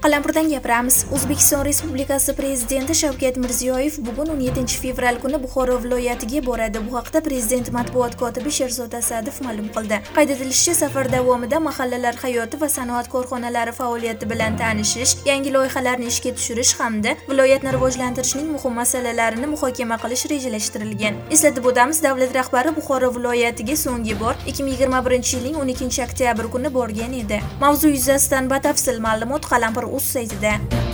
Qalampirdan gapiramiz. O'zbekiston Respublikasi Prezidenti Shavkat Mirziyoyev bugun 17 fevral kuni Buxoro viloyatiga boradi. Bu haqda Prezident matbuot kotibi Sherzod Asadov ma'lum qildi. Qayd etilishicha, safar davomida mahallalar hayoti va sanoat korxonalari faoliyati bilan tanishish, yangi loyihalarni ishga tushirish hamda viloyatni rivojlantirishning muhim masalalarini muhokama qilish rejalashtirilgan. Eslatib o'tamiz, davlat rahbari Buxoro viloyatiga so'nggi bor 2021-yilning 12 oktyabr kuni borgan edi. Mavzu yuzasidan batafsil ma'lumot Qalampir.uz saytida.